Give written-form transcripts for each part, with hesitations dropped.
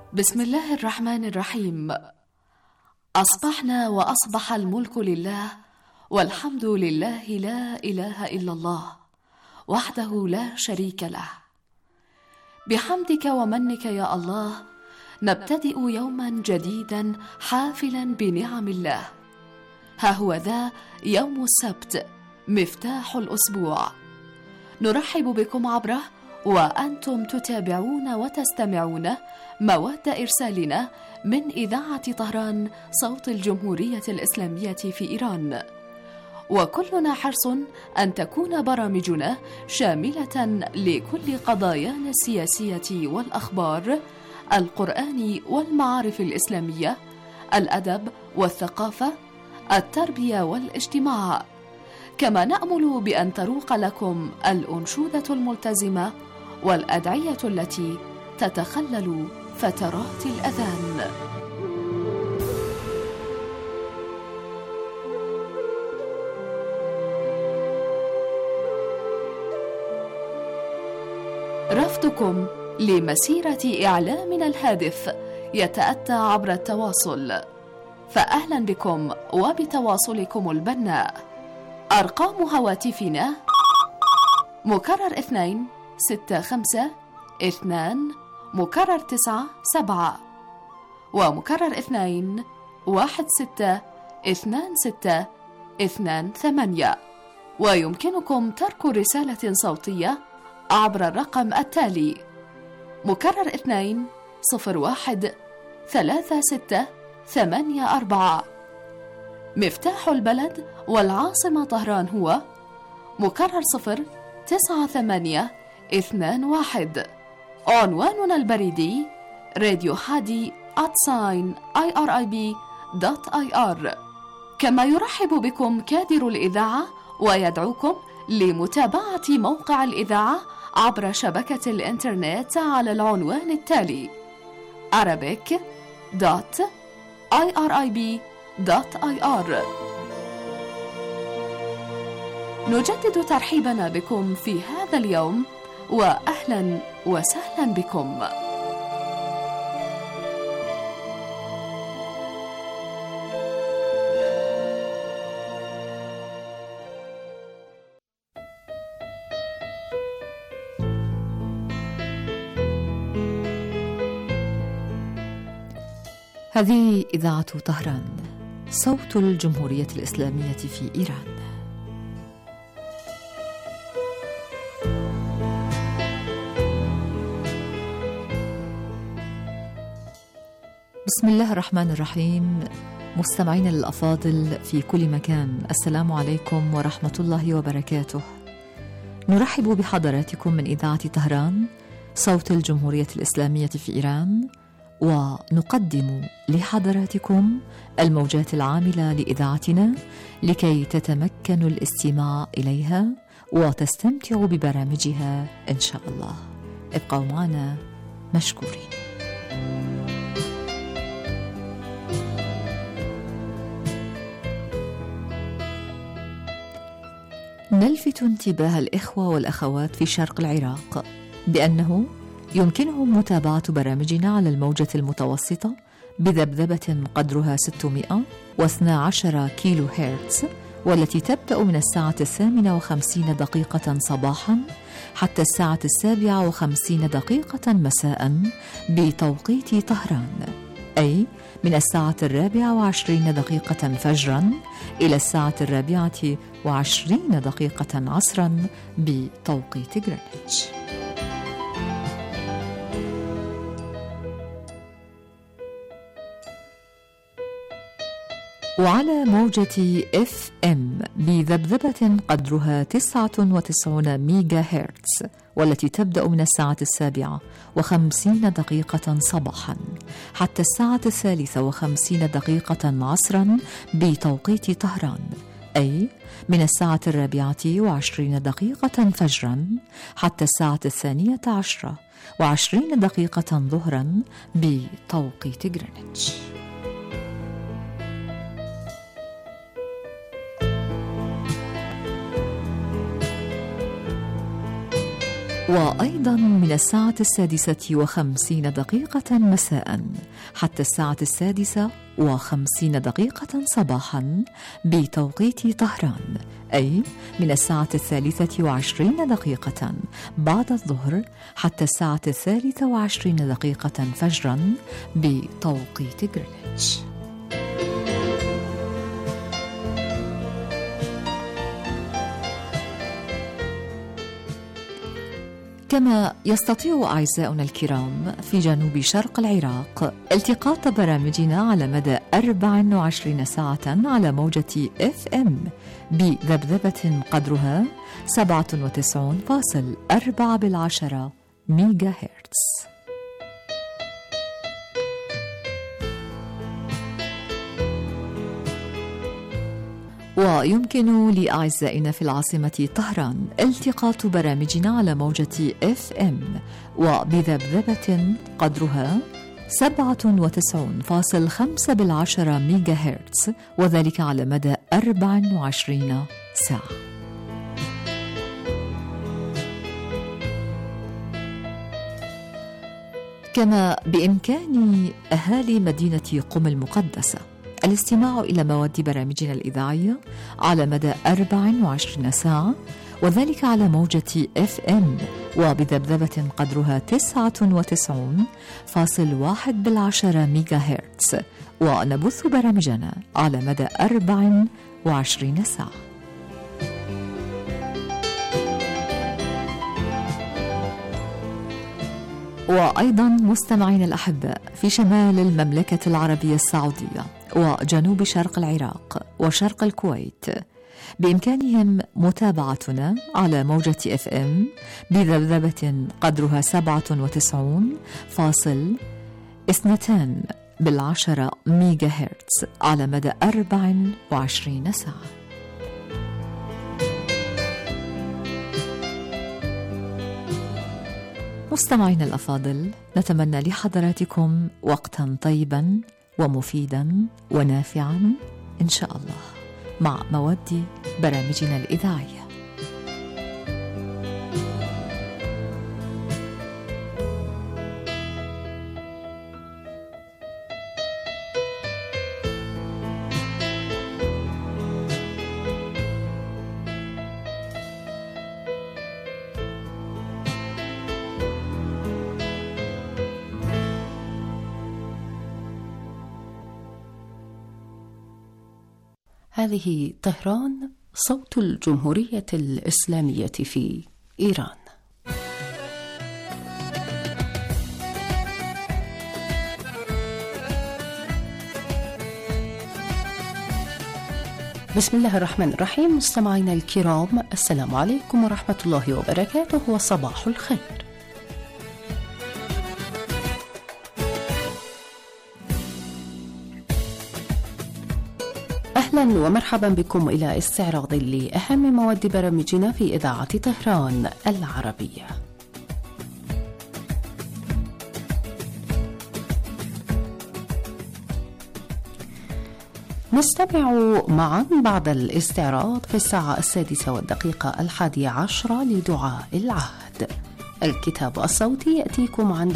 بسم الله الرحمن الرحيم. أصبحنا وأصبح الملك لله، والحمد لله، لا إله إلا الله وحده لا شريك له. بحمدك ومنك يا الله نبتدئ يوما جديدا حافلا بنعم الله. ها هو ذا يوم السبت مفتاح الأسبوع، نرحب بكم عبره وأنتم تتابعون وتستمعون مواد إرسالنا من إذاعة طهران صوت الجمهورية الإسلامية في إيران، وكلنا حرص أن تكون برامجنا شاملة لكل قضايانا السياسية والأخبار، القرآن والمعارف الإسلامية، الأدب والثقافة، التربية والاجتماع، كما نأمل بأن تروق لكم الأنشودة الملتزمة والأدعية التي تتخلل فترات الأذان. رفضكم لمسيرة إعلامنا الهادف يتأتى عبر التواصل، فأهلا بكم وبتواصلكم البناء. أرقام هواتفنا مكرر 2 6 5 2 مكرر 9 7 ومكرر 2 1 6 2 6 2 8، ويمكنكم ترك رسالة صوتية عبر الرقم التالي: مكرر 2 0 1 3 6 8 4. مفتاح البلد والعاصمة طهران هو مكرر 0 9 8 2 1. عنواننا البريدي راديو حادي @irib.ir. كما يرحب بكم كادر الإذاعة ويدعوكم لمتابعة موقع الإذاعة عبر شبكة الإنترنت على العنوان التالي: arabic.irib.ir. نجدد ترحيبنا بكم في هذا اليوم، وأهلا وسهلا بكم. هذه إذاعة طهران صوت الجمهورية الإسلامية في إيران. بسم الله الرحمن الرحيم. مستمعين الأفاضل في كل مكان، السلام عليكم ورحمة الله وبركاته. نرحب بحضراتكم من إذاعة طهران صوت الجمهورية الإسلامية في إيران، ونقدم لحضراتكم الموجات العاملة لإذاعتنا لكي تتمكنوا الاستماع إليها وتستمتعوا ببرامجها إن شاء الله. ابقوا معنا مشكورين. نلفت انتباه الإخوة والأخوات في شرق العراق بأنه يمكنهم متابعة برامجنا على الموجة المتوسطة بذبذبة قدرها 612 كيلو هرتز، والتي تبدأ من الساعة 58 صباحا حتى الساعة 57 مساء بتوقيت طهران، أي من الساعة 24 فجرا إلى الساعة 24 عصرا بتوقيت غرينتش. وعلى موجة FM بذبذبة قدرها 99 ميجا هرتز، والتي تبدأ من الساعة 57 صباحا حتى الساعة 53 عصرا بتوقيت طهران، أي من الساعة 24 فجرا حتى الساعة 12:20 ظهرا بتوقيت غرينتش. وأيضا من 6:50 مساء حتى 6:50 صباحا بتوقيت طهران، أي من 23:20 بعد الظهر حتى 23:20 فجرا بتوقيت غرينتش. كما يستطيع أعزائنا الكرام في جنوب شرق العراق التقاط برامجنا على مدى 24 ساعة على موجة FM بذبذبة قدرها 97.4 ميجا هرتز. ويمكن لأعزائنا في العاصمة طهران التقاط برامجنا على موجة FM وبذبذبة قدرها 97.5 ميجا هرتز، وذلك على مدى 24 ساعة. كما بإمكان أهالي مدينة قم المقدسة الاستماع إلى مواد برامجنا الإذاعية على مدى 24 ساعة، وذلك على موجة FM وبذبذبة قدرها 99.1 ميجا هرتز، ونبث برامجنا على مدى 24 ساعة. وأيضا مستمعين الأحباء في شمال المملكة العربية السعودية وجنوب شرق العراق وشرق الكويت بإمكانهم متابعتنا على موجة FM بذبذبة قدرها 97.2 ميجا هرتز على مدى 24 ساعة. مستمعين الأفاضل، نتمنى لحضراتكم وقتا طيبا ومفيدا ونافعا إن شاء الله مع مواد برامجنا الإذاعية. هذه طهران، صوت الجمهورية الإسلامية في إيران. بسم الله الرحمن الرحيم. مستمعينا الكرام، السلام عليكم ورحمة الله وبركاته، وصباح الخير. أهلا ومرحبا بكم إلى استعراض لأهم مواد برامجنا في إذاعة طهران العربية. نستمع معا بعد الاستعراض في 6:11 لدعاء العهد. الكتاب الصوتي يأتيكم عند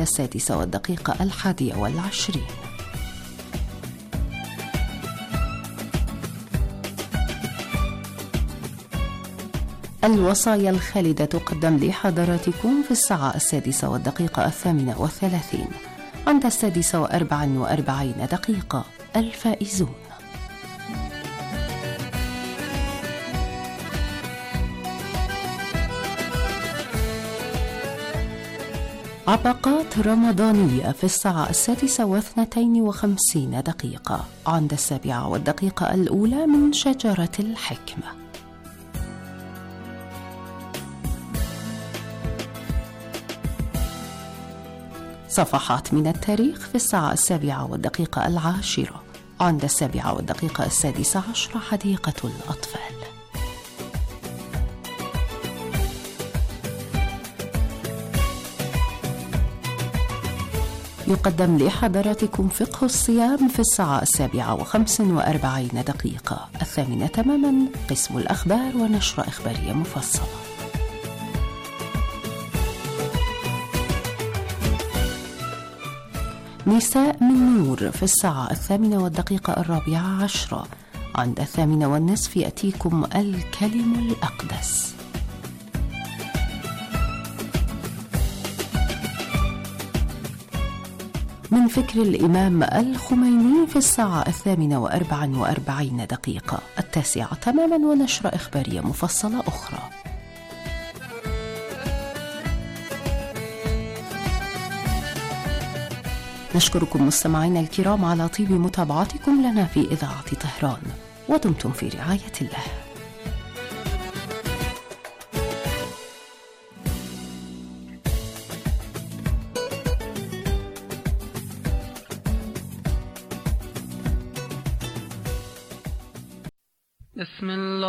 6:21. الوصايا الخالدة تقدم لحضراتكم في 6:38 عند 6:44 الفائزون. عبقات رمضانية في 6:52 عند 7:01 من شجرة الحكمة. صفحات من التاريخ في 7:10 عند 7:16 حديقة الأطفال. يقدم لحضراتكم فقه الصيام في 7:45. 8 تماما قسم الأخبار ونشرة إخبارية مفصلة. نساء من نور في الساعة 8:04. عند 8:30 يأتيكم الكلم الأقدس. من فكر الإمام الخميني في الساعة 8:44. 9 تماما ونشرة إخبارية مفصلة أخرى. نشكركم مستمعينا الكرام على طيب متابعتكم لنا في إذاعة طهران، ودمتم في رعاية الله. بسم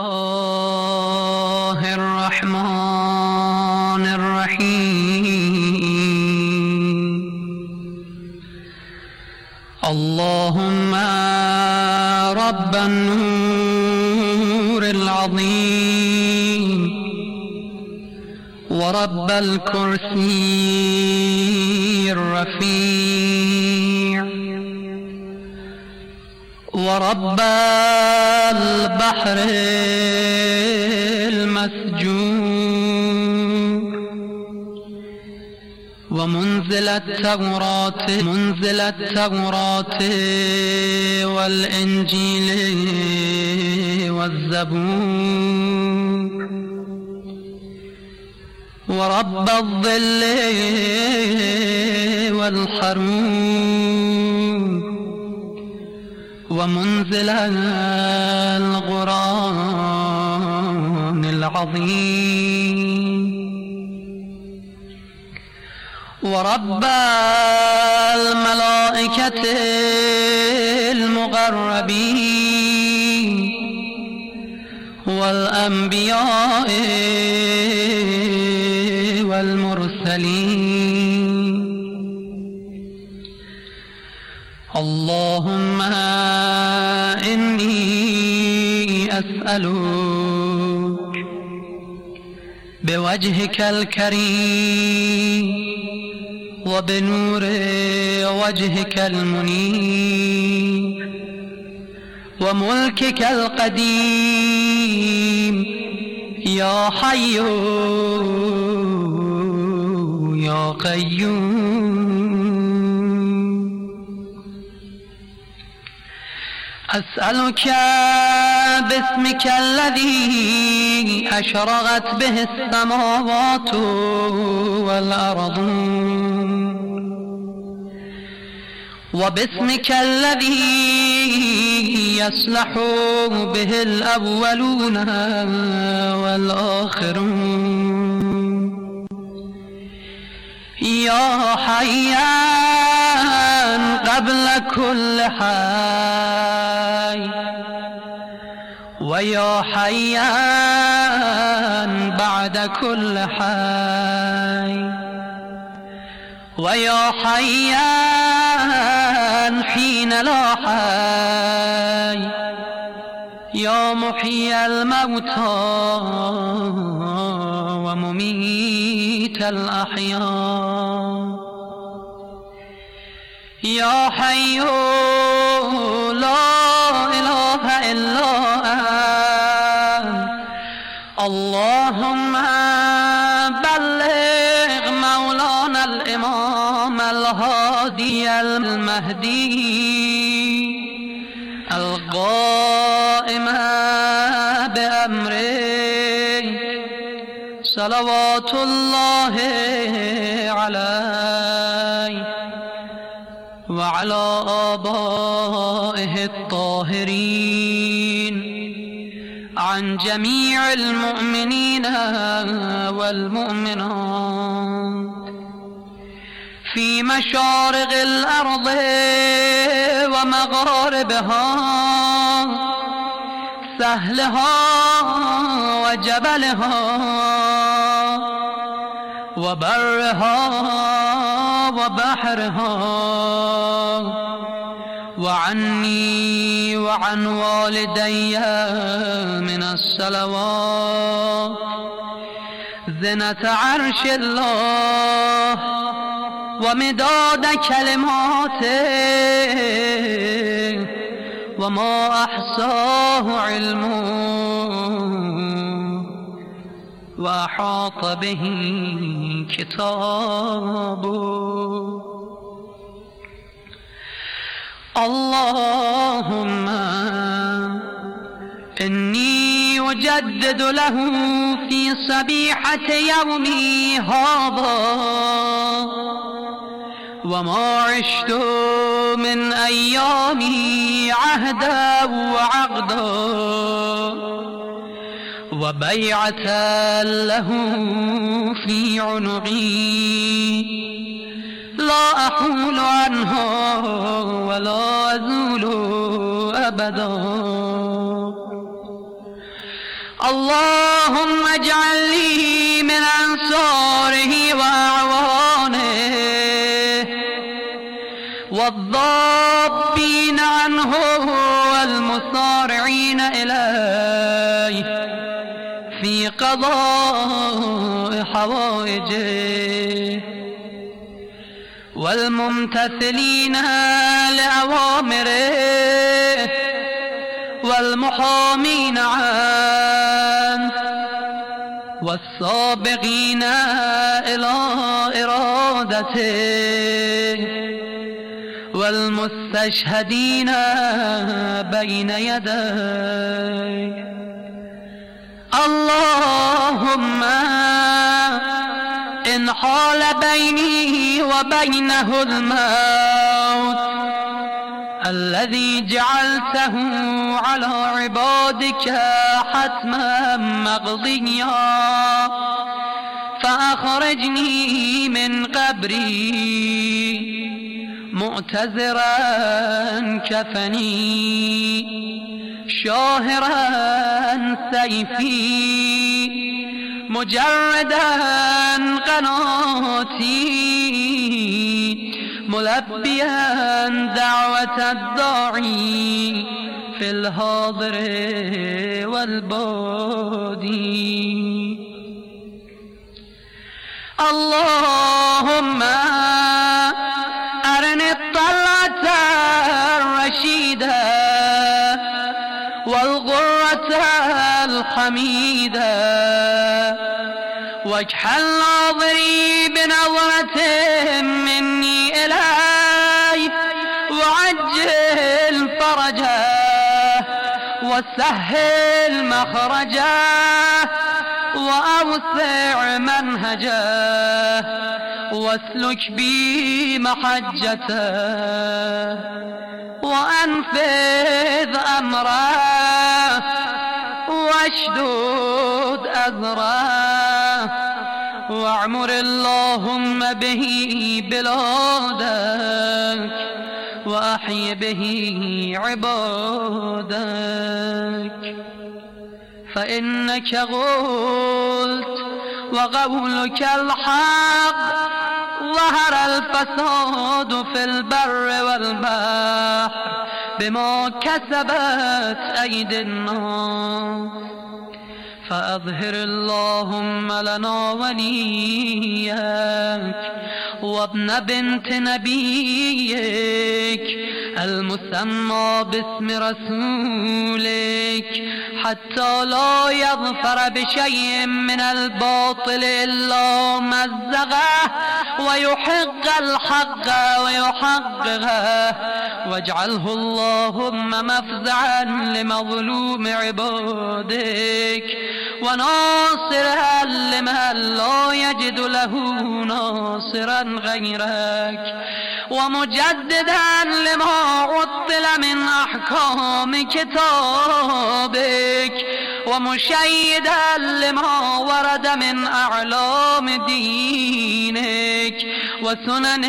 الله الرحمن الرحيم. اللهم رب النور العظيم ورب الكرسي الرفيع ورب البحر المسجور ومنزل التوراة والإنجيل والزبور ورب الظل والحرور ومنزل القرآن العظيم ورب الملائكة المقربين والأنبياء والمرسلين. اللهم إني أسألك بوجهك الكريم وبنور وجهك المنير وملكك القديم يا حي يا قيوم، أسألك باسمك الذي أشرقت به السماوات والأرض وباسمك الذي يصلح به الأولون والآخرون يا حيان قبل كل حي ويا حيان بعد كل حي ويا حيان حين لا حي يا محيي الموتى ومميت الأحياء يا حي لا إله إلا أنت. اللهم بلغ مولانا الإمام الهادي المهدي القائم بأمره صلوات الله عليه وعلى آبائه الطاهرين عن جميع المؤمنين والمؤمنات في مشارق الأرض ومغاربها سهلها وجبلها وبرها وبحرها وعني وعن والدي من الصلوات زنة عرش الله ومداد كلماته وما أحصاه علمه وأحاط به كتابه. اللهم إني أجدد له في صبيحة يومي هذا وما عشت من أيامي عهدا وعقدا وبيعة له في عنقي لا أحول عنها ولا أزول أبدا. اللهم اجعل لي من أنصاره وأعوانه والضابين عنه والمصارعين إليه في قضاء حوائجه والممتثلين لأوامره والمحامين عنه والسابقين إلى إرادته والمستشهدين بين يديه. اللهم إن حال بيني وبينه الموت الذي جعلته على عبادك حتما مقضيا فأخرجني من قبري معتذرا كفني شاهرا سيفي مجردا قناتي ملبيا دعوة الداعي في الحاضر والبادي. اللهم أرني الطلعة الرشيدة والغرة الحميدة واجعل ناظري بنظرة مني إليه وعجل فرجه وسهل مخرجه وأوسع منهجه واسلك بي محجته وأنفذ أمره واشدد أذره واعمر اللهم به بلادك وأحي به عبادك. فإنك قلت وقولك الحق ظهر الفساد في البر والبحر بما كسبت أيدي الناس فأظهر اللهم لنا وليك وابن بنت نبيك المسمى باسم رسولك حتى لا يظفر بشيء من الباطل إلا مزغه ويحق الحق ويحققه واجعله اللهم مفزعا لمظلوم عبادك وناصرا لمن لا يجد له ناصرا غيرك ومجددا لما عطل من أحكام كتابك ومشيدا لما ورد من أعلام دينك وسنن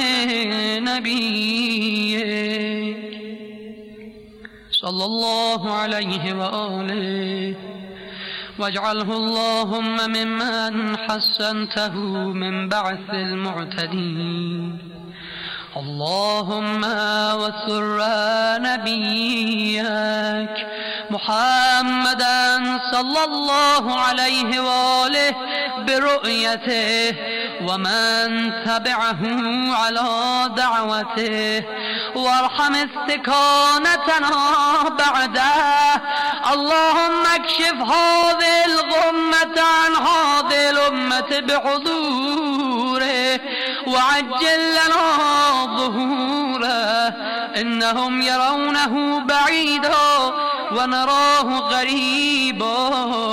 نبيك صلى الله عليه وآله واجعله اللهم ممن حسنته من بعث المعتدين. اللهم وسر نبيك محمدا صلى الله عليه وآله برؤيته ومن تبعه على دعوته وارحم استكانتنا بعده. اللهم اكشف هذه الغمة عن هذه الأمة بحضوره وعجل لنا ظهوره. إنهم يرونه بعيدا ونراه غريبا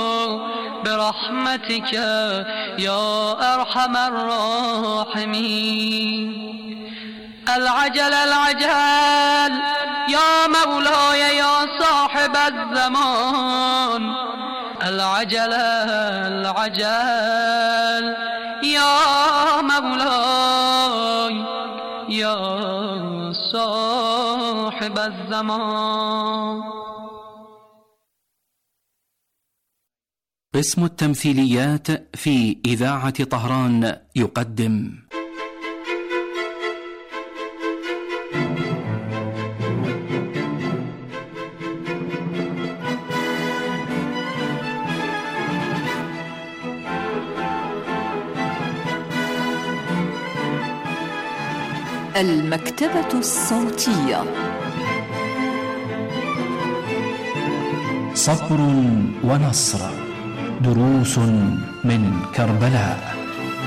برحمتك يا أرحم الراحمين. العجل العجل يا مولاي يا صاحب الزمان. العجل العجل يا مولاي يا صاحب الزمان. قسم التمثيليات في إذاعة طهران يقدم المكتبة الصوتية. صبر ونصر، دروس من كربلاء.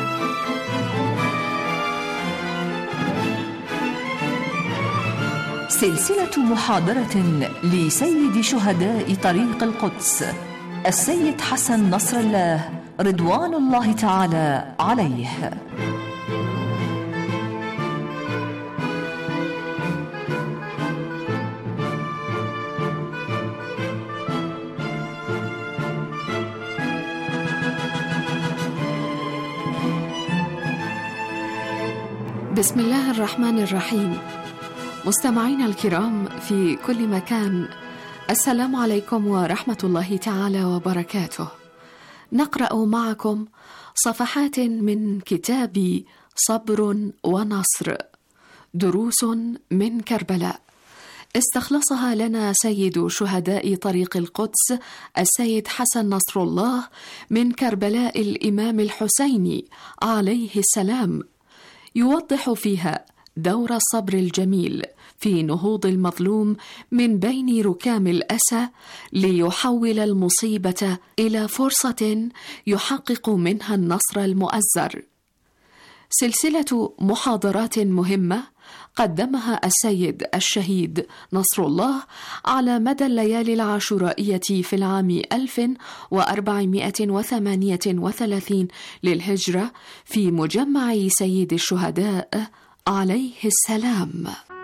سلسلة محاضرة لسيد شهداء طريق القدس السيد حسن نصر الله رضوان الله تعالى عليه. بسم الله الرحمن الرحيم. مستمعينا الكرام في كل مكان، السلام عليكم ورحمة الله تعالى وبركاته. نقرأ معكم صفحات من كتاب صبر ونصر، دروس من كربلاء، استخلصها لنا سيد شهداء طريق القدس السيد حسن نصر الله من كربلاء الإمام الحسين عليه السلام، يوضح فيها دور الصبر الجميل في نهوض المظلوم من بين ركام الأسى ليحول المصيبة إلى فرصة يحقق منها النصر المؤزر. سلسلة محاضرات مهمة قدمها السيد الشهيد نصر الله على مدى الليالي العاشورائية في العام 1438 للهجرة في مجمع سيد الشهداء عليه السلام.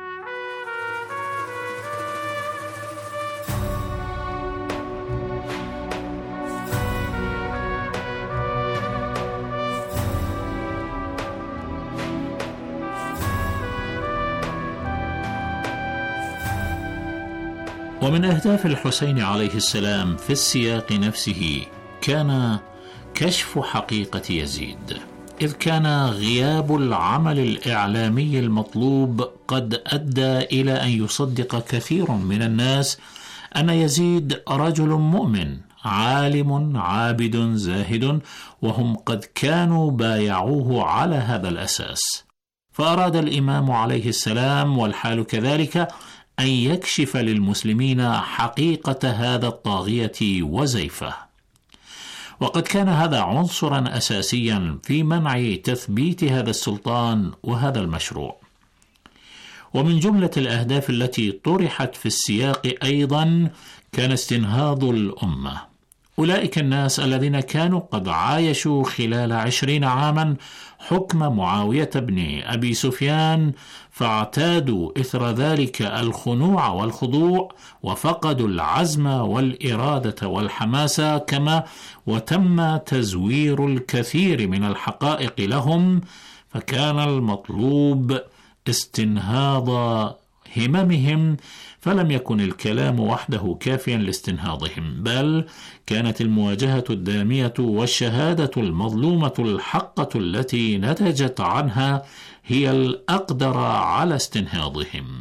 ومن أهداف الحسين عليه السلام في السياق نفسه كان كشف حقيقة يزيد، إذ كان غياب العمل الإعلامي المطلوب قد أدى إلى أن يصدق كثير من الناس أن يزيد رجل مؤمن عالم عابد زاهد، وهم قد كانوا بايعوه على هذا الأساس. فأراد الإمام عليه السلام والحال كذلك أن يكشف للمسلمين حقيقة هذا الطاغية وزيفه، وقد كان هذا عنصرا أساسيا في منع تثبيت هذا السلطان وهذا المشروع. ومن جملة الأهداف التي طرحت في السياق أيضا كان استنهاض الأمة، أولئك الناس الذين كانوا قد عايشوا خلال 20 عاما حكم معاوية بن أبي سفيان، فاعتادوا إثر ذلك الخنوع والخضوع، وفقدوا العزم والإرادة والحماسة، كما وتم تزوير الكثير من الحقائق لهم، فكان المطلوب استنهاض هممهم، فلم يكن الكلام وحده كافيا لاستنهاضهم، بل كانت المواجهة الدامية والشهادة المظلومة الحقة التي نتجت عنها هي الأقدر على استنهاضهم.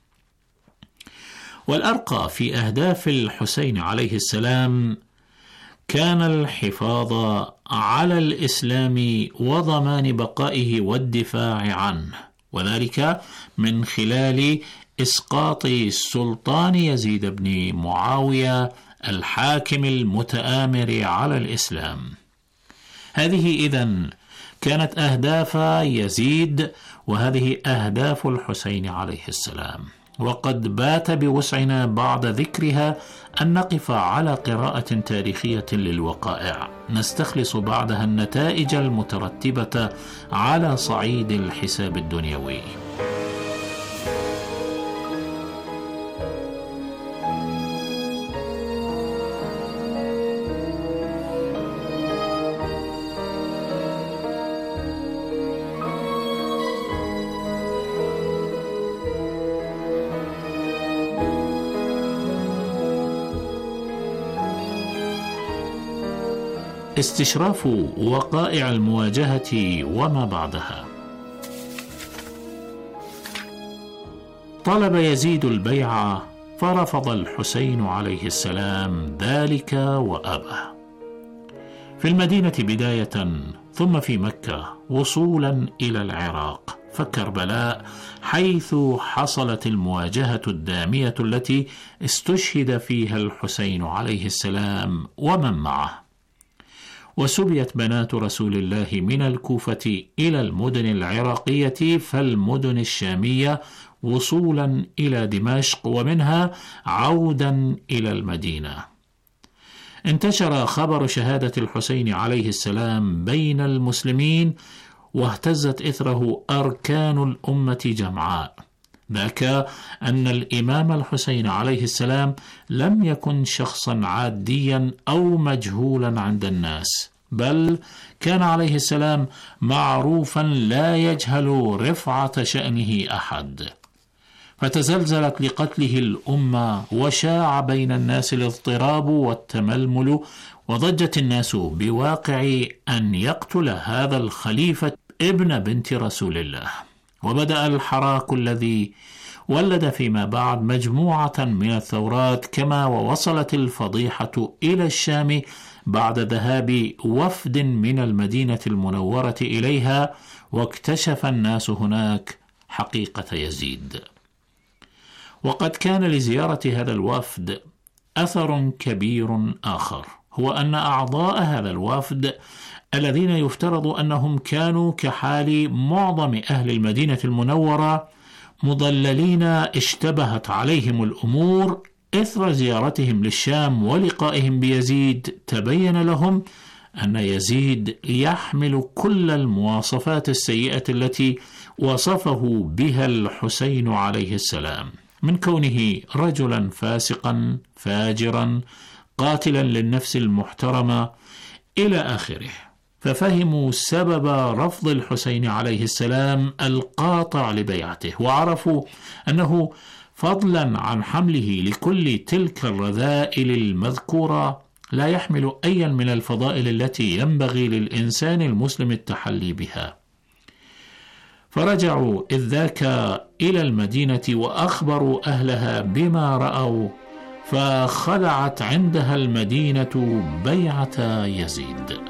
والأرقى في أهداف الحسين عليه السلام كان الحفاظ على الإسلام وضمان بقائه والدفاع عنه، وذلك من خلال إسقاط السلطان يزيد بن معاوية الحاكم المتآمر على الإسلام. هذه إذن كانت أهداف يزيد، وهذه أهداف الحسين عليه السلام، وقد بات بوسعنا بعد ذكرها أن نقف على قراءة تاريخية للوقائع نستخلص بعدها النتائج المترتبة على صعيد الحساب الدنيوي. استشراف وقائع المواجهة وما بعدها. طلب يزيد البيعة فرفض الحسين عليه السلام ذلك وأبى. في المدينة بداية، ثم في مكة وصولا إلى العراق، فكربلاء حيث حصلت المواجهة الدامية التي استشهد فيها الحسين عليه السلام ومن معه. وسبيت بنات رسول الله من الكوفة إلى المدن العراقية فالمدن الشامية وصولا إلى دمشق، ومنها عودا إلى المدينة. انتشر خبر شهادة الحسين عليه السلام بين المسلمين، واهتزت إثره أركان الأمة جمعاء، ذاك أن الإمام الحسين عليه السلام لم يكن شخصا عاديا أو مجهولا عند الناس، بل كان عليه السلام معروفا لا يجهل رفعة شأنه أحد. فتزلزلت لقتله الأمة، وشاع بين الناس الاضطراب والتململ، وضجت الناس بواقع أن يقتل هذا الخليفة ابن بنت رسول الله. وبدأ الحراك الذي ولد فيما بعد مجموعة من الثورات، كما ووصلت الفضيحة إلى الشام بعد ذهاب وفد من المدينة المنورة إليها، واكتشف الناس هناك حقيقة يزيد. وقد كان لزيارة هذا الوفد أثر كبير آخر، هو أن أعضاء هذا الوفد الذين يفترض أنهم كانوا كحال معظم أهل المدينة المنورة مضللين اشتبهت عليهم الأمور، إثر زيارتهم للشام ولقائهم بيزيد تبين لهم أن يزيد يحمل كل المواصفات السيئة التي وصفه بها الحسين عليه السلام، من كونه رجلا فاسقا فاجرا قاتلا للنفس المحترمة إلى آخره. ففهموا سبب رفض الحسين عليه السلام القاطع لبيعته، وعرفوا أنه فضلا عن حمله لكل تلك الرذائل المذكورة لا يحمل أيا من الفضائل التي ينبغي للإنسان المسلم التحلي بها. فرجعوا إذ ذاك إلى المدينة وأخبروا أهلها بما رأوا، فخلعت عندها المدينة بيعة يزيد.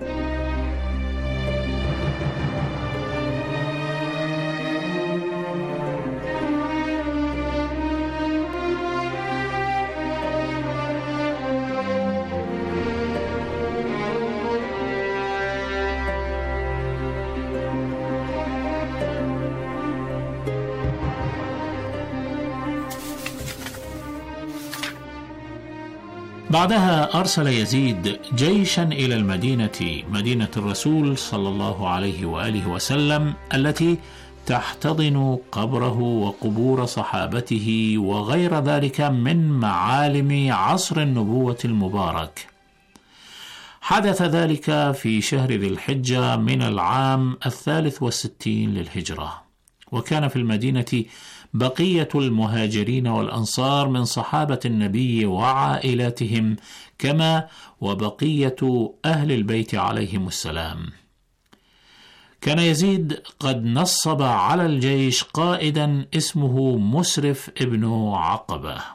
بعدها أرسل يزيد جيشا إلى المدينة، مدينة الرسول صلى الله عليه وآله وسلم، التي تحتضن قبره وقبور صحابته وغير ذلك من معالم عصر النبوة المبارك. حدث ذلك في شهر ذي الحجة من العام 63 للهجرة، وكان في المدينة بقية المهاجرين والأنصار من صحابة النبي وعائلاتهم، كما وبقية أهل البيت عليهم السلام. كان يزيد قد نصب على الجيش قائدا اسمه مسرف ابن عقبة،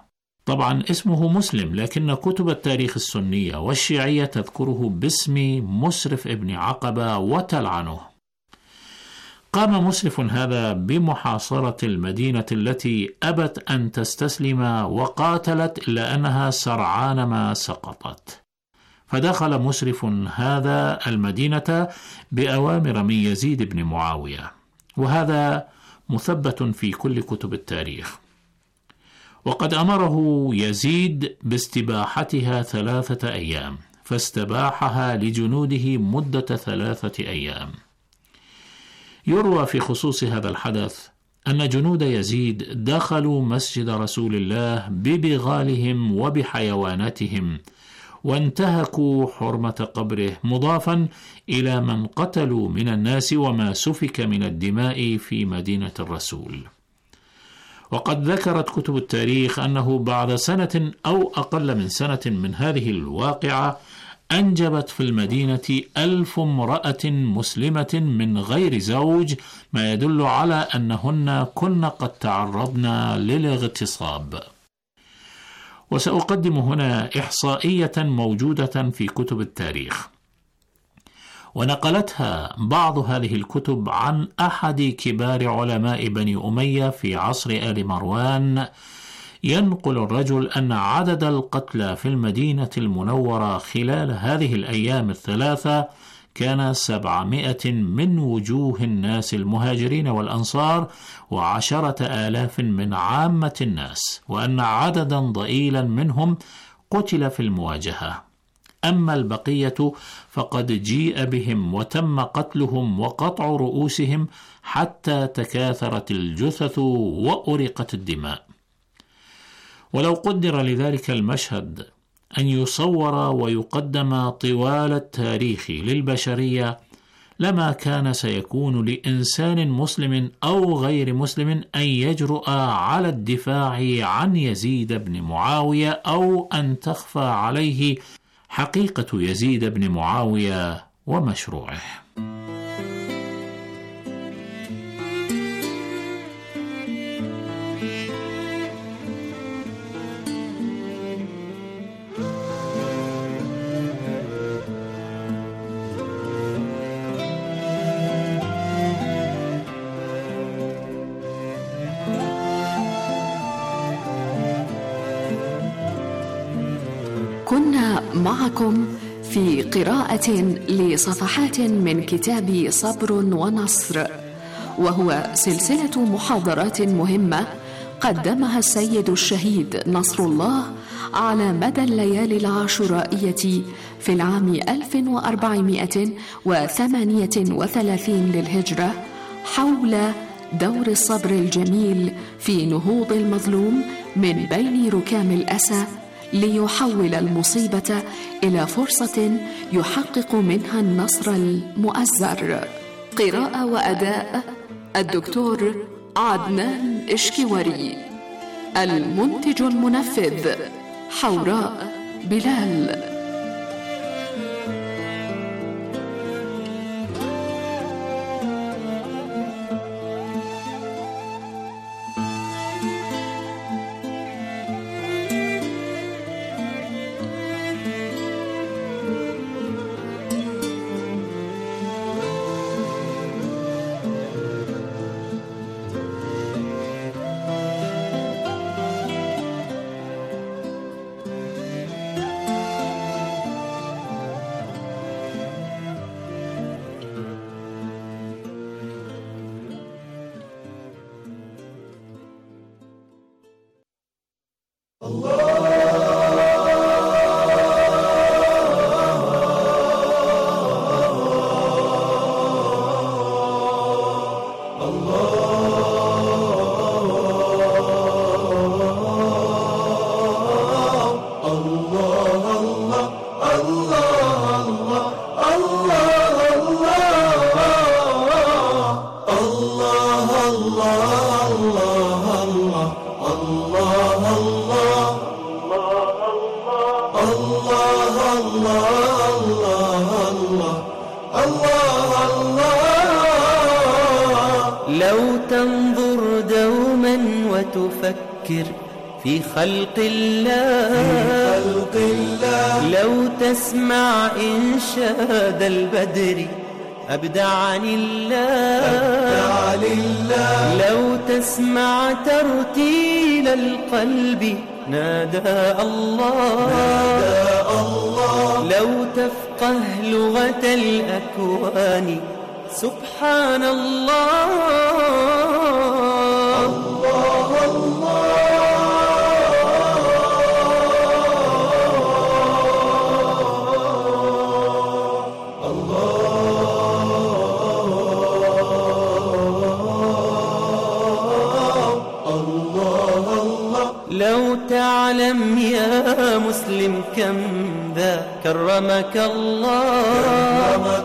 طبعا اسمه مسلم، لكن كتب التاريخ السنية والشيعية تذكره باسم مسرف ابن عقبة وتلعنه. قام مسرف هذا بمحاصرة المدينة التي أبت أن تستسلم وقاتلت إلا أنها سرعان ما سقطت، فدخل مسرف هذا المدينة بأوامر من يزيد بن معاوية، وهذا مثبت في كل كتب التاريخ. وقد أمره يزيد باستباحتها 3 أيام، فاستباحها لجنوده مدة 3 أيام. يروى في خصوص هذا الحدث أن جنود يزيد دخلوا مسجد رسول الله ببغالهم وبحيواناتهم، وانتهكوا حرمة قبره، مضافا إلى من قتلوا من الناس وما سفك من الدماء في مدينة الرسول. وقد ذكرت كتب التاريخ أنه بعد سنة أو أقل من سنة من هذه الواقعة أنجبت في المدينة 1000 امرأة مسلمة من غير زوج، ما يدل على أنهن كن قد تعرضن للاغتصاب. وسأقدم هنا إحصائية موجودة في كتب التاريخ، ونقلتها بعض هذه الكتب عن أحد كبار علماء بني أمية في عصر آل مروان. ينقل الرجل أن عدد القتلى في المدينة المنورة خلال هذه الأيام ال3 كان 700 من وجوه الناس المهاجرين والأنصار، و10,000 من عامة الناس، وأن عددا ضئيلا منهم قتل في المواجهة. أما البقية فقد جيء بهم وتم قتلهم وقطع رؤوسهم حتى تكاثرت الجثث وأرقت الدماء. ولو قدر لذلك المشهد أن يصور ويقدم طوال التاريخ للبشرية، لما كان سيكون لإنسان مسلم أو غير مسلم أن يجرؤ على الدفاع عن يزيد بن معاوية، أو أن تخفى عليه حقيقة يزيد بن معاوية ومشروعه. كنا معكم في قراءة لصفحات من كتاب صبر ونصر، وهو سلسلة محاضرات مهمة قدمها السيد الشهيد نصر الله على مدى الليالي العاشورائية في العام 1438 للهجرة، حول دور الصبر الجميل في نهوض المظلوم من بين ركام الأسى، ليحول المصيبة إلى فرصة يحقق منها النصر المؤزر. قراءة وأداء الدكتور عدنان إشكواري. المنتج المنفذ حوراء بلال. لو تنظر دوما وتفكر في خلق الله لو تسمع إنشاد البدر أبدعني الله لو تسمع ترتيل القلب نادى الله لو تفقه لغة الأكوان سبحان الله لو تعلم يا مسلم كم ذا كرمك الله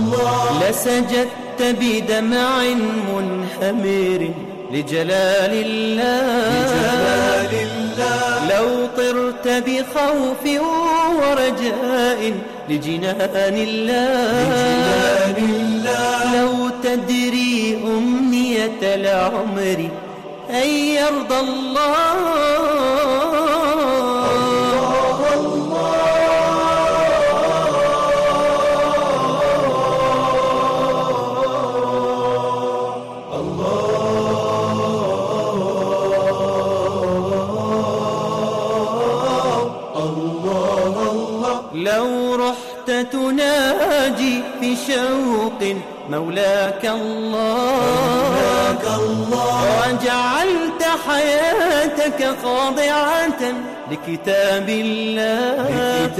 لسجدت بدمع منهمر لجلال الله لو طرت بخوف ورجاء لجنان الله لو تدري أمنية العمر أن يرضى الله لو رحت تناجي في شوق مولاك الله وجعلت حياتك خاضعة لكتاب الله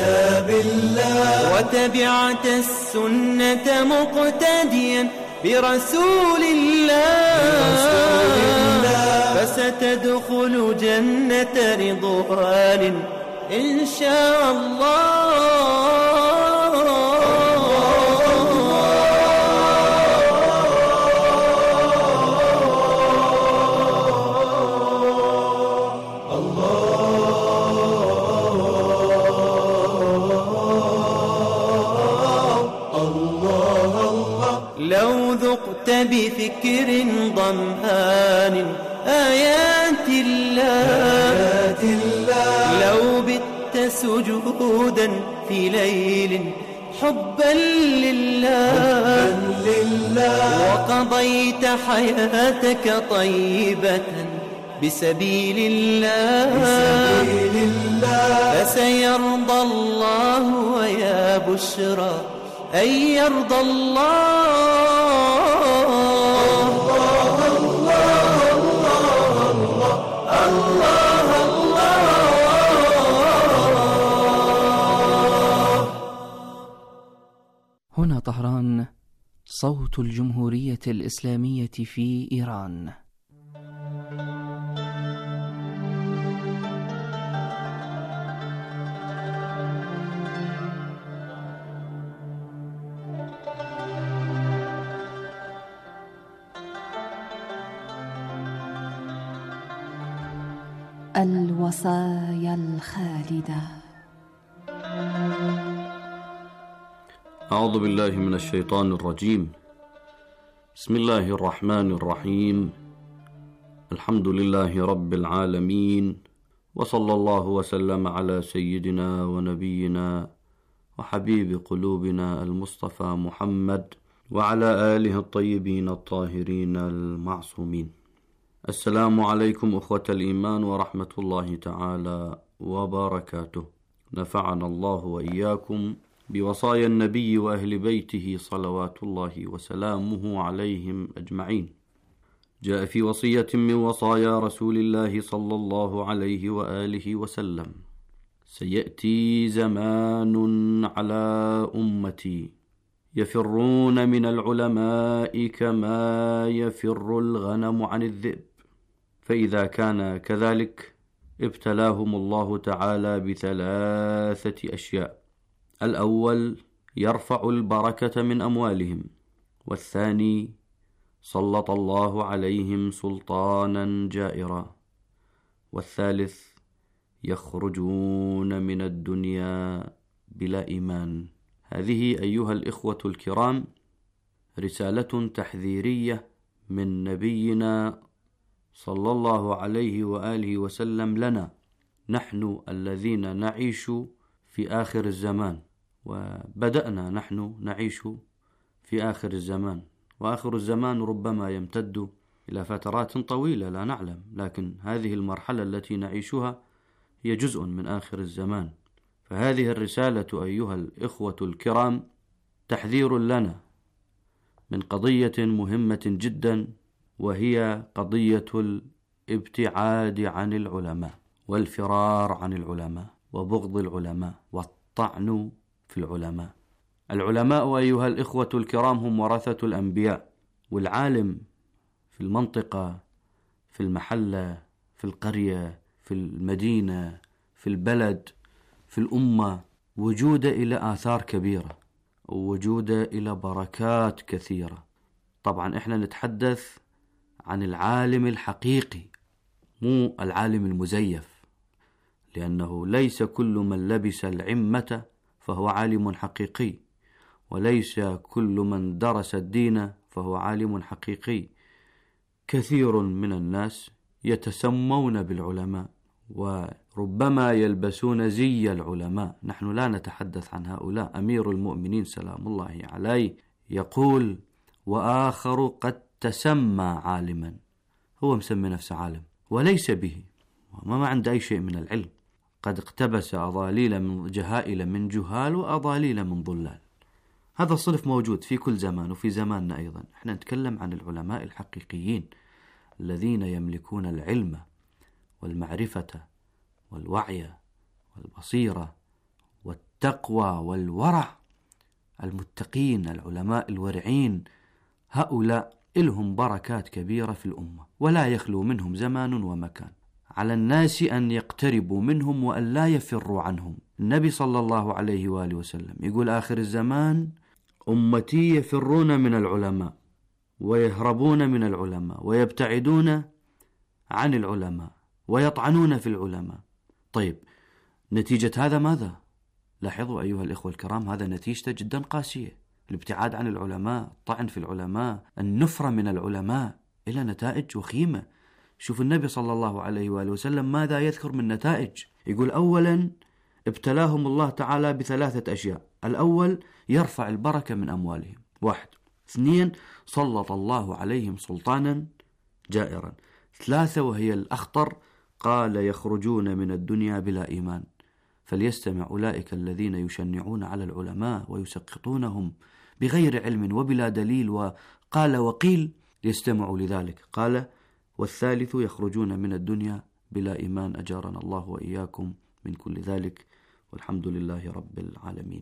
وتبعت السنة مقتديا برسول الله فستدخل جنة رضوان إن شاء الله لو ذقت بفكر ضمآن آيات الله لو بت سجودا في ليل حبا لله وقضيت حياتك طيبة بسبيل الله فسيرضى الله ويا بشرى أن يرضى الله هنا طهران، صوت الجمهورية الإسلامية في إيران. الوصايا الخالدة. أعوذ بالله من الشيطان الرجيم. بسم الله الرحمن الرحيم. الحمد لله رب العالمين، وصلى الله وسلم على سيدنا ونبينا وحبيب قلوبنا المصطفى محمد وعلى آله الطيبين الطاهرين المعصومين. السلام عليكم أخوة الإيمان ورحمة الله تعالى وبركاته. نفعنا الله وإياكم بوصايا النبي وأهل بيته صلوات الله وسلامه عليهم أجمعين. جاء في وصية من وصايا رسول الله صلى الله عليه وآله وسلم: سيأتي زمان على أمتي يفرون من العلماء كما يفر الغنم عن الذئب، فإذا كان كذلك ابتلاهم الله تعالى بثلاثة أشياء: الأول يرفع البركة من أموالهم، والثاني سلط الله عليهم سلطانا جائرا، والثالث يخرجون من الدنيا بلا إيمان. هذه أيها الإخوة الكرام رسالة تحذيرية من نبينا صلى الله عليه وآله وسلم لنا: نحن الذين نعيش في آخر الزمان، وبدأنا نحن نعيش في آخر الزمان، وآخر الزمان ربما يمتد إلى فترات طويلة لا نعلم، لكن هذه المرحلة التي نعيشها هي جزء من آخر الزمان. فهذه الرسالة أيها الإخوة الكرام تحذير لنا من قضية مهمة جدا، وهي قضية الابتعاد عن العلماء والفرار عن العلماء وبغض العلماء والطعن في العلماء. العلماء أيها الإخوة الكرام هم ورثة الأنبياء، والعالم في المنطقة، في المحلة، في القرية، في المدينة، في البلد، في الأمة، وجود إلى آثار كبيرة ووجود إلى بركات كثيرة. طبعا إحنا نتحدث عن العالم الحقيقي، مو العالم المزيف، لأنه ليس كل من لبس العمة فهو عالم حقيقي، وليس كل من درس الدين فهو عالم حقيقي. كثير من الناس يتسمون بالعلماء وربما يلبسون زي العلماء، نحن لا نتحدث عن هؤلاء. أمير المؤمنين سلام الله عليه يقول: وآخر قد تسمى عالما، هو مسمي نفسه عالم وليس به، وما عنده أي شيء من العلم، قد اقتبس أضاليل من جهائل من جهال وأضاليل من ضلال. هذا الصنف موجود في كل زمان وفي زماننا أيضا. احنا نتكلم عن العلماء الحقيقيين الذين يملكون العلم والمعرفة والوعي والبصيرة والتقوى والورع، المتقين، العلماء الورعين. هؤلاء لهم بركات كبيرة في الأمة، ولا يخلو منهم زمان ومكان. على الناس أن يقتربوا منهم وأن لا يفروا عنهم. النبي صلى الله عليه وآله وسلم يقول: آخر الزمان أمتي يفرون من العلماء ويهربون من العلماء ويبتعدون عن العلماء ويطعنون في العلماء. طيب، نتيجة هذا ماذا؟ لاحظوا أيها الإخوة الكرام، هذا نتيجة جدا قاسية. الابتعاد عن العلماء، الطعن في العلماء، النفرة من العلماء، إلى نتائج وخيمة. شوف النبي صلى الله عليه وآله وسلم ماذا يذكر من نتائج. يقول: أولا ابتلاهم الله تعالى بثلاثة أشياء. الأول يرفع البركة من أموالهم، 1. 2 سلط الله عليهم سلطانا جائرا. 3 وهي الأخطر، قال: يخرجون من الدنيا بلا إيمان. فليستمع أولئك الذين يشنعون على العلماء ويسقطونهم بغير علم وبلا دليل، وقال وقيل يستمعوا لذلك. قال: والثالث يخرجون من الدنيا بلا إيمان، أجارنا الله وإياكم من كل ذلك، والحمد لله رب العالمين.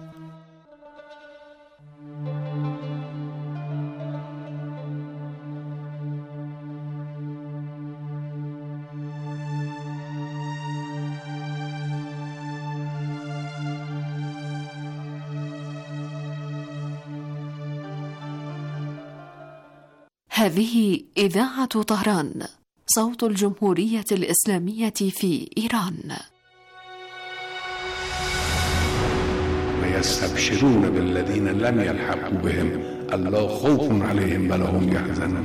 هذه إذاعة طهران، صوت الجمهورية الإسلامية في إيران. ويستبشرون بالذين لم يلحقوا بهم ألا خوف عليهم ولا هم يحزنون.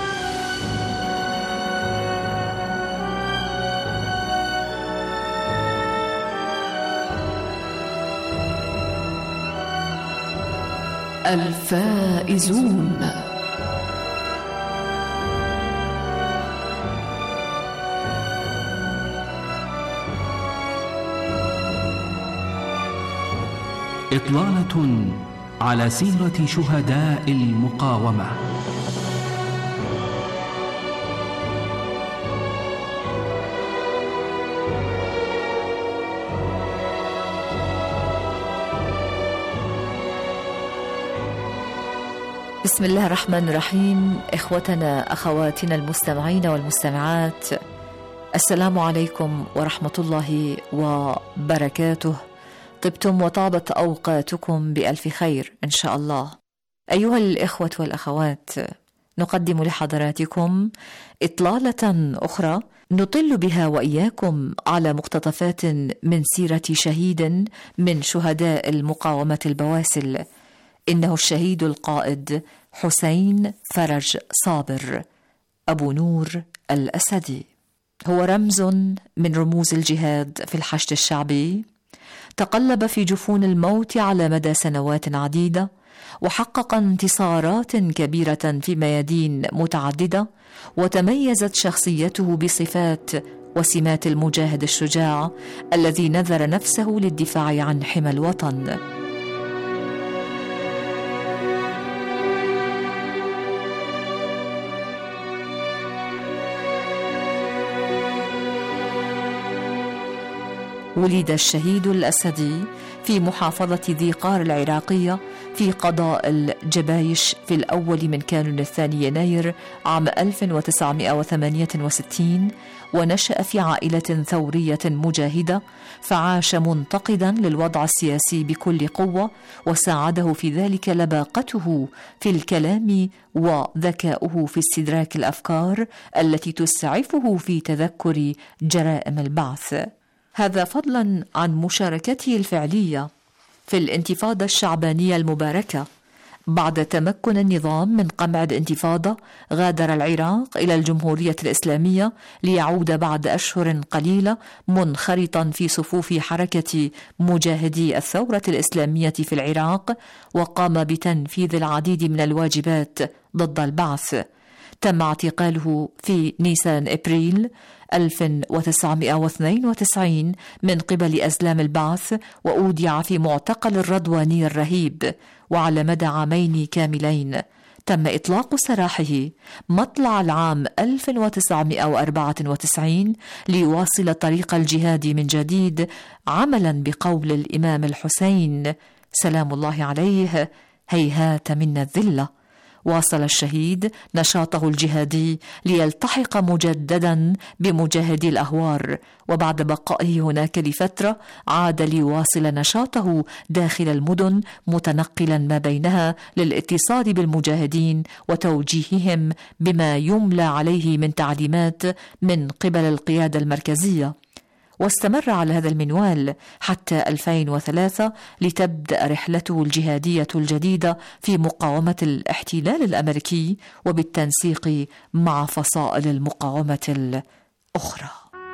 الفائزون. إطلالة على سيرة شهداء المقاومة. بسم الله الرحمن الرحيم. إخوتنا أخواتنا المستمعين والمستمعات، السلام عليكم ورحمة الله وبركاته. طبتم وطابت أوقاتكم بألف خير إن شاء الله. أيها الإخوة والأخوات، نقدم لحضراتكم إطلالة أخرى نطل بها وإياكم على مقتطفات من سيرة شهيد من شهداء المقاومة البواسل، إنه الشهيد القائد حسين فرج صابر أبو نور الأسدي هو رمز من رموز الجهاد في الحشد الشعبي، تقلب في جفون الموت على مدى سنوات عديدة، وحقق انتصارات كبيرة في ميادين متعددة، وتميزت شخصيته بصفات وسمات المجاهد الشجاع الذي نذر نفسه للدفاع عن حمى الوطن. ولد الشهيد الأسدي في محافظة ذي قار العراقية في قضاء الجبايش في الأول من كانون 2 يناير عام 1968، ونشأ في عائلة ثورية مجاهدة، فعاش منتقدا للوضع السياسي بكل قوة، وساعده في ذلك لباقته في الكلام وذكاؤه في استدراك الأفكار التي تسعفه في تذكر جرائم البعث. هذا فضلا عن مشاركته الفعلية في الانتفاضة الشعبانية المباركة. بعد تمكن النظام من قمع الانتفاضة، غادر العراق إلى الجمهورية الإسلامية ليعود بعد أشهر قليلة منخرطا في صفوف حركة مجاهدي الثورة الإسلامية في العراق، وقام بتنفيذ العديد من الواجبات ضد البعث. تم اعتقاله في نيسان إبريل 1992 من قبل أزلام البعث، وأودع في معتقل الرضواني الرهيب، وعلى مدى عامين كاملين. تم إطلاق سراحه مطلع العام 1994 ليواصل طريق الجهاد من جديد، عملا بقول الإمام الحسين سلام الله عليه: هيهات منا الذلة. واصل الشهيد نشاطه الجهادي ليلتحق مجددا بمجاهدي الأهوار، وبعد بقائه هناك لفترة عاد ليواصل نشاطه داخل المدن، متنقلا ما بينها للاتصال بالمجاهدين وتوجيههم بما يملى عليه من تعليمات من قبل القيادة المركزية. واستمر على هذا المنوال حتى 2003 لتبدأ رحلته الجهادية الجديدة في مقاومة الاحتلال الأمريكي، وبالتنسيق مع فصائل المقاومة الأخرى.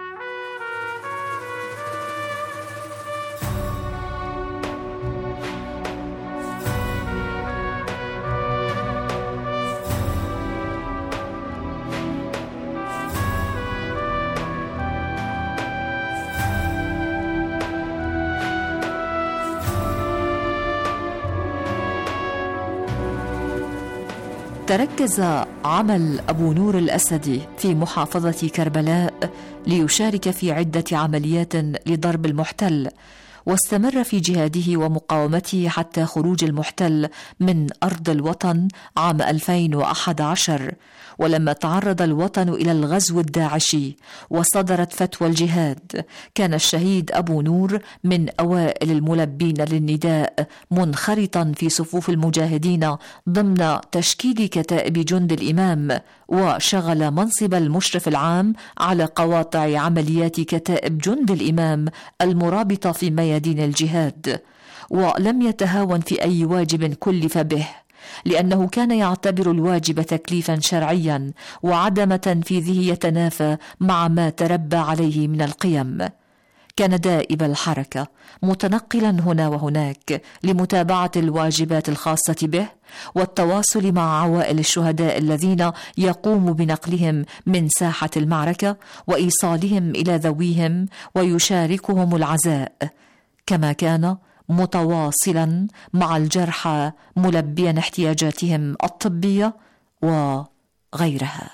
تركز عمل أبو نور الأسدي في محافظة كربلاء ليشارك في عدة عمليات لضرب المحتل، واستمر في جهاده ومقاومته حتى خروج المحتل من أرض الوطن عام 2011. ولما تعرض الوطن إلى الغزو الداعشي وصدرت فتوى الجهاد، كان الشهيد أبو نور من أوائل الملبين للنداء، منخرطا في صفوف المجاهدين ضمن تشكيل كتائب جند الإمام، وشغل منصب المشرف العام على قواطع عمليات كتائب جند الإمام المرابطة في ميادين الجهاد. ولم يتهاون في أي واجب كلف به، لأنه كان يعتبر الواجب تكليفا شرعيا، وعدم تنفيذه يتنافى مع ما تربى عليه من القيم. كان دائب الحركة، متنقلا هنا وهناك لمتابعة الواجبات الخاصة به، والتواصل مع عوائل الشهداء الذين يقوم بنقلهم من ساحة المعركة وإيصالهم إلى ذويهم ويشاركهم العزاء، كما كان متواصلا مع الجرحى ملبيا احتياجاتهم الطبية وغيرها.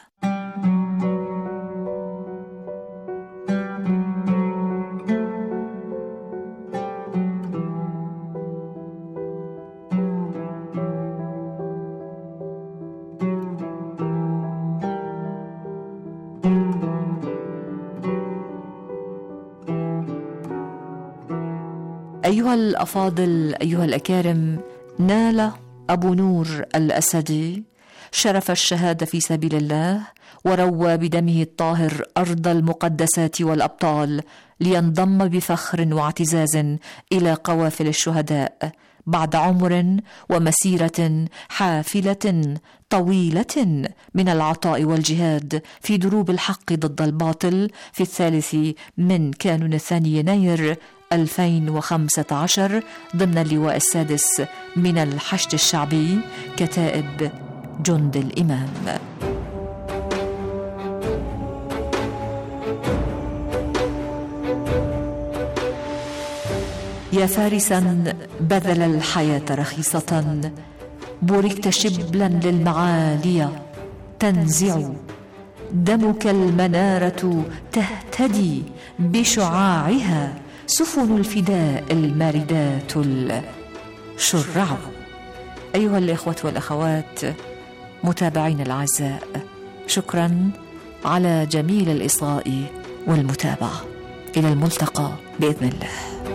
أيها الأفاضل، أيها الأكارم، نال أبو نور الأسدي شرف الشهادة في سبيل الله، وروى بدمه الطاهر أرض المقدسات والأبطال، لينضم بفخر واعتزاز إلى قوافل الشهداء بعد عمر ومسيرة حافلة طويلة من العطاء والجهاد في دروب الحق ضد الباطل في 3 من كانون الثاني يناير 2015 ضمن اللواء السادس من الحشد الشعبي، كتائب جند الإمام. يا فارسا بذل الحياة رخيصة، بوركت شبلا للمعالي تنزع، دمك المنارة تهتدي بشعاعها، سفن الفداء الماردات الشرع. أيها الإخوة والأخوات متابعين الأعزاء، شكرا على جميل الإصغاء والمتابعة. إلى الملتقى بإذن الله.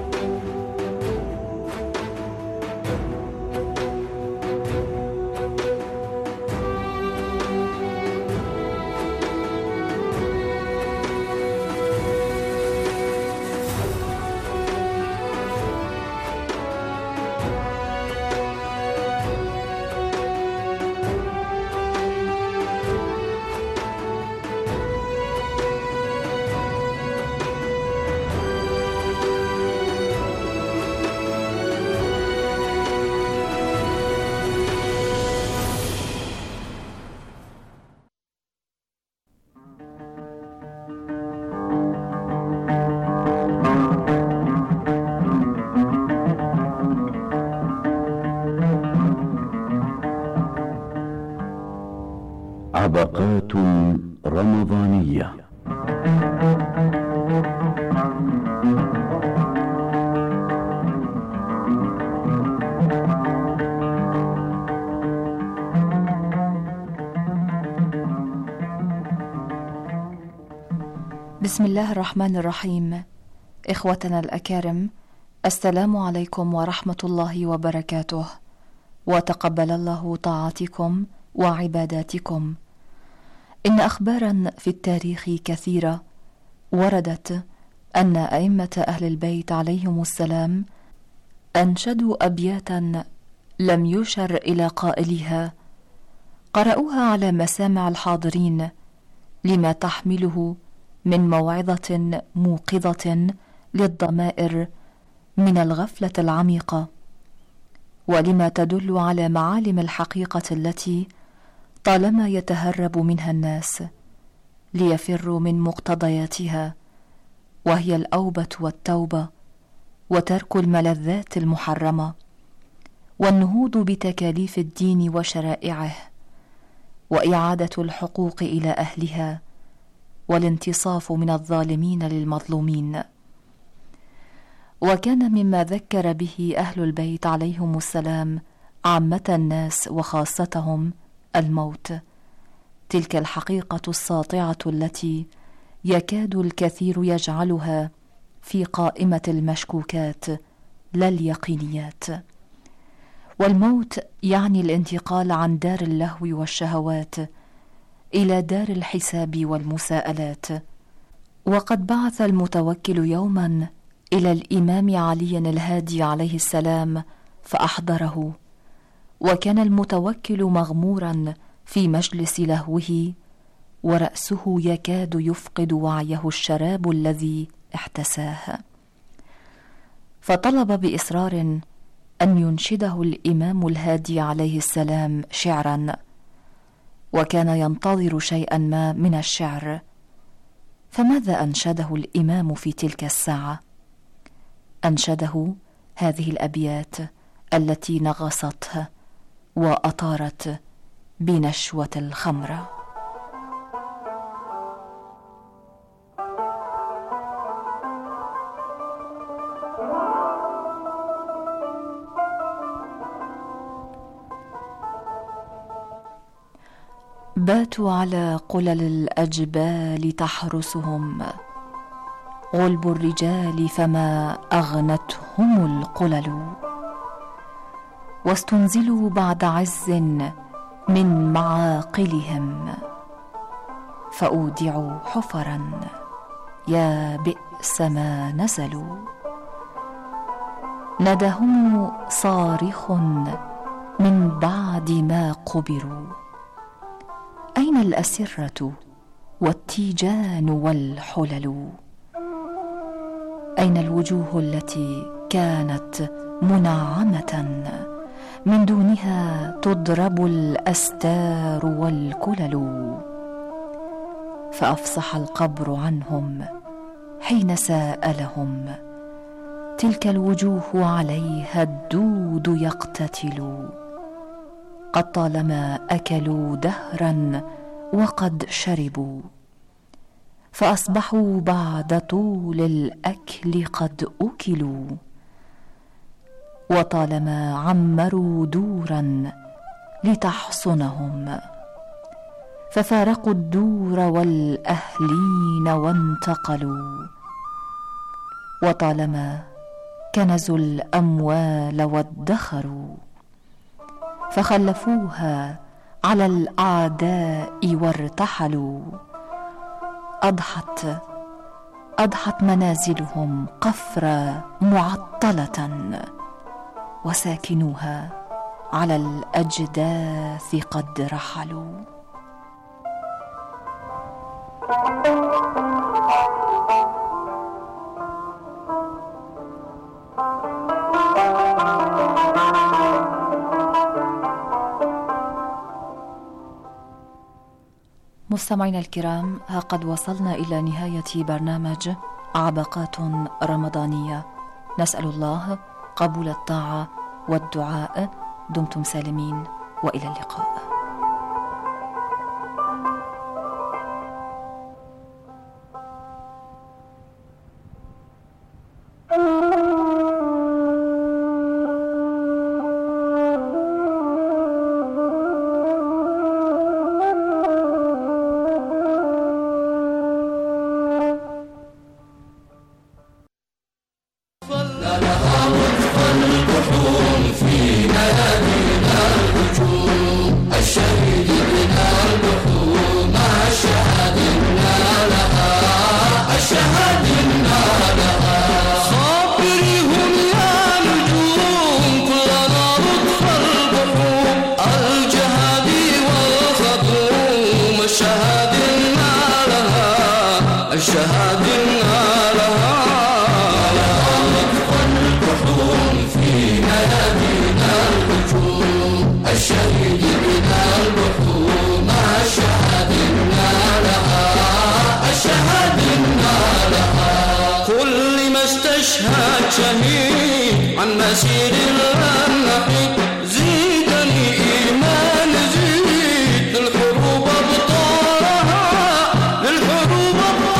عبقات رمضانية. بسم الله الرحمن الرحيم. إخوتنا الأكارم، السلام عليكم ورحمة الله وبركاته، وتقبل الله طاعتكم وعباداتكم. إن أخبارا في التاريخ كثيرة وردت أن أئمة أهل البيت عليهم السلام أنشدوا أبياتا لم يشر إلى قائلها، قرأوها على مسامع الحاضرين لما تحمله من موعظة موقظة للضمائر من الغفلة العميقة، ولما تدل على معالم الحقيقة التي طالما يتهرب منها الناس ليفروا من مقتضياتها، وهي الأوبة والتوبة وترك الملذات المحرمة والنهوض بتكاليف الدين وشرائعه وإعادة الحقوق إلى أهلها والانتصاف من الظالمين للمظلومين. وكان مما ذكر به أهل البيت عليهم السلام عامة الناس وخاصتهم الموت، تلك الحقيقة الساطعة التي يكاد الكثير يجعلها في قائمة المشكوكات لا اليقينيات. والموت يعني الانتقال عن دار اللهو والشهوات إلى دار الحساب والمساءلات. وقد بعث المتوكل يوما إلى الإمام علي الهادي عليه السلام فأحضره، وكان المتوكل مغمورا في مجلس لهوه ورأسه يكاد يفقد وعيه الشراب الذي احتساه، فطلب بإصرار أن ينشده الإمام الهادي عليه السلام شعرا، وكان ينتظر شيئا ما من الشعر. فماذا أنشده الإمام في تلك الساعة؟ أنشده هذه الأبيات التي نغصته وأطارت بنشوة الخمر. باتوا على قلل الأجبال تحرسهم، غلب الرجال فما أغنتهم القلل، واستنزلوا بعد عز من معاقلهم، فأودعوا حفرا يا بئس ما نزلوا. ناداهم صارخ من بعد ما قبروا: أين الأسرة والتيجان والحلل؟ أين الوجوه التي كانت منعمة من دونها تضرب الأستار والكلل؟ فأفصح القبر عنهم حين سألهم: تلك الوجوه عليها الدود يقتتل، قد طالما أكلوا دهرا وقد شربوا، فأصبحوا بعد طول الأكل قد أكلوا، وطالما عمروا دورا لتحصنهم، ففارقوا الدور والأهلين وانتقلوا، وطالما كنزوا الأموال وادخروا، فخلفوها على الأعداء وارتحلوا. أضحت منازلهم قفرا معطلة، وساكنوها على الأجداث قد رحلوا. مستمعينا الكرام، ها قد وصلنا إلى نهاية برنامج عبقات رمضانية. نسأل الله قبول الطاعة والدعاء. دمتم سالمين وإلى اللقاء. شهيد عن مسير النحيد، زيدني إيمان زيد للحروب أبطالها، للحروب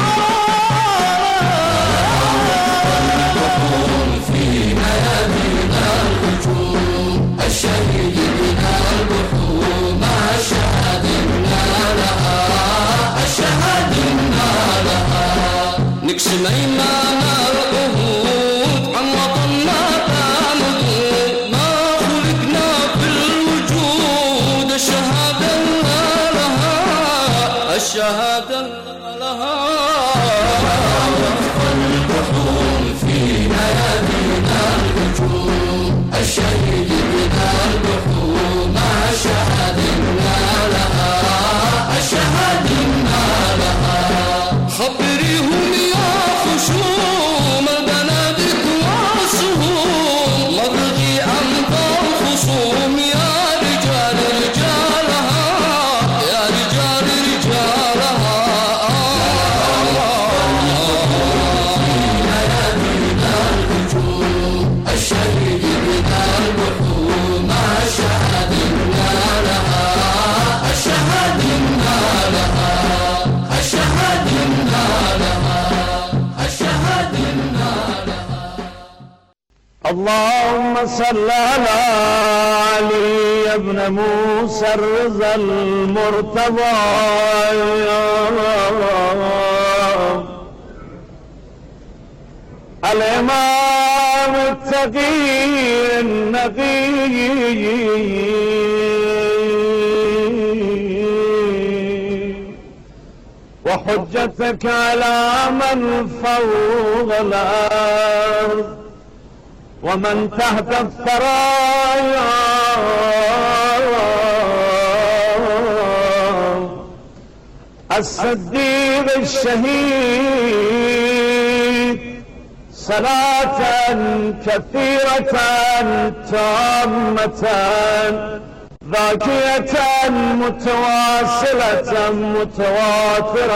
أبطالها. في ميادين الهجوم الشهيد بنا البحور، مع شهادنا لها، شهادنا لها. نقسم أيمان العهود عن وطننا بنذور، ما خلقنا في الوجود الشهادة لها، الشهادة لها. وفق البحور في ميادين الهجوم الشهيد بنا البحور، مع شهادنا لها، شهادنا لها. خبريهم يا خشوم البنادق والسهوم، مضغي أنفى الخصوم، يا رجال رجالها، يا رجال رجالها. في ميادين الهجوم الشهيد بنا البحور، مع شهادنا لها، شهادنا لها، شهادنا لها، شهادنا لها. اللهم صل على علي بن موسى الرضا المرتضى، الإمام التقي النقي، وحجتك على من فوق الأرض، ومن تحت الثرايا الصديق الشهيد صلاة كثيرة تامة ذاكية متواصلة متواترة